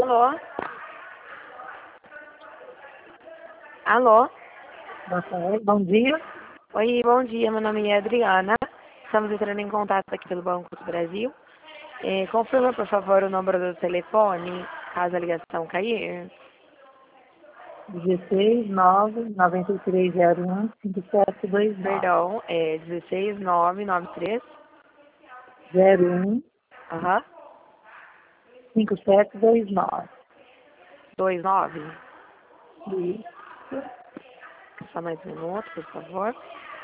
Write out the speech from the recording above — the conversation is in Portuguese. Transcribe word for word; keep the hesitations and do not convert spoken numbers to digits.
Alô? Alô? Boa tarde, bom dia. Oi, bom dia. Meu nome é Adriana. Estamos entrando em contato aqui pelo Banco do Brasil. É, confirma, por favor, o número do telefone, caso a ligação cair. dezesseis, nove, noventa e três, zero um, cinco sete dois nove. Perdão, é dezesseis nove nove três. zero um, Aham. cinco sete dois nove. dois nove. Isso. Só mais um minuto, por favor.